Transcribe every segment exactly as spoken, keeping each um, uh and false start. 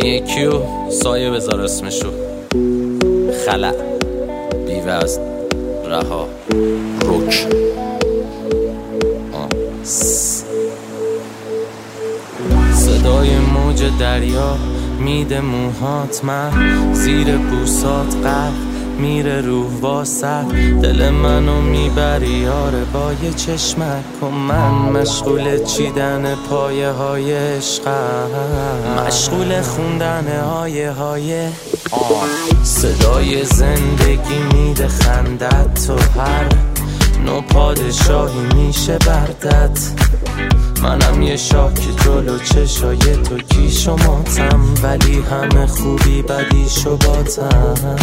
این یکیو سایه بذار اسمشو خلع بیوزن رها رک صدای موج دریا میده موهات من زیر بوسات غرق میره روح واسط دل منو میبری یاره با یه چشمک و من مشغول چیدن پایه های عشقم مشغول خوندن آیه های صدای زندگی میده خندت تو هر نو پادشاهی میشه بردت منم یه شاک جلو چشای تو کیش و ماتم ولی همه خوبی بدیش و باتم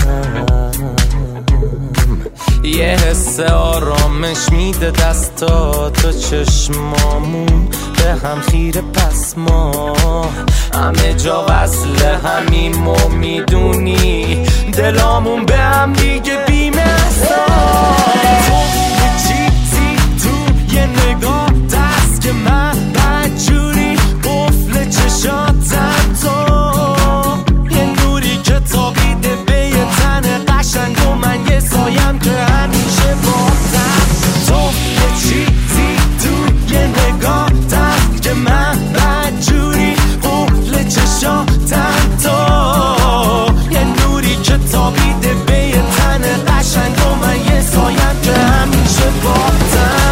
یه حس آرامش میده دستات تو چشمامون به هم خیره پس ما همه جا وصل همیم و میدونی دلامون به هم دیگه بیم احساس یه چیزی تو یه نگاه دست که من بدجوری قفل چشاتم تو یه نوری که تابیده به یه تن قشنگ و من یه سایم که همیشه باتم تو یه چیزی تو یه نگاه دست که من بدجوری قفل چشاتم تو یه نوری که تابیده به یه تن قشنگ و من یه سایم که همیشه باتم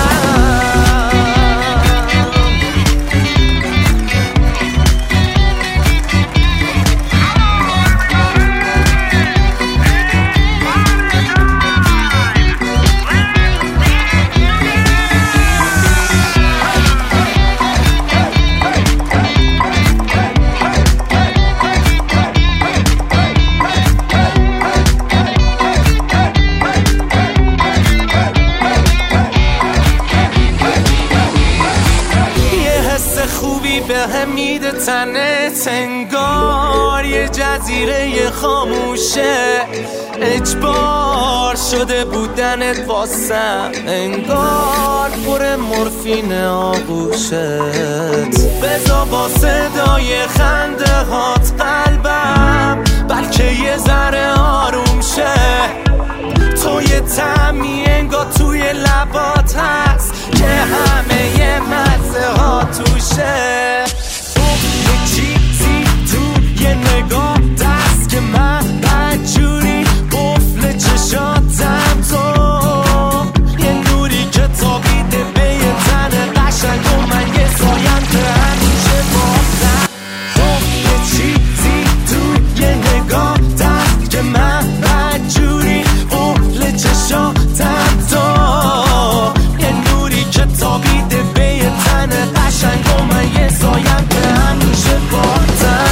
به هم میده تنت انگار یه جزیره خاموشه اجبار شده بودنت واسم انگار پر مورفین آغوشت بزا با صدای خنده هات قلبم بلکه یه ذره آروم شه تو یه طعمی انگار توی لبات هست که همه یه مزه ها توشه یه چیزی تو یه نگاه دست که من بدجوری قفل چشاتم تو یه نوری که تابیده به یه تن قشنگ و من یه سایم که همیشه باتم تو یه چیزی تو یه نگاه دست که من بدجوری قفل چشاتم تو یه نوری که تابیده به یه تن قشنگ و من یه سایم که همیشه باتم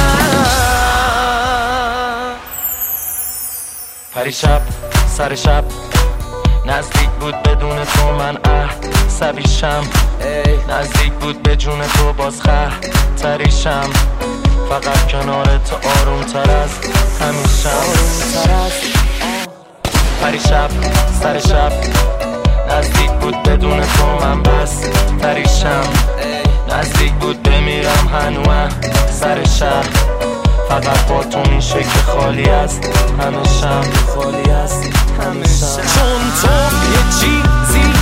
پریشب سر شب نزدیک بود بدون تو من عصبیشم نزدیک بود به جون تو باز خطریشم فقط کنار تو آروم تر از همیشم پریشب سر شب نزدیک بود بدون تو من بس تریشم نزدیک بود بمیرم هنوز سر شب فقط با تو میشه که خالی است همیشم خالی است همیشم چون تو یه چیزی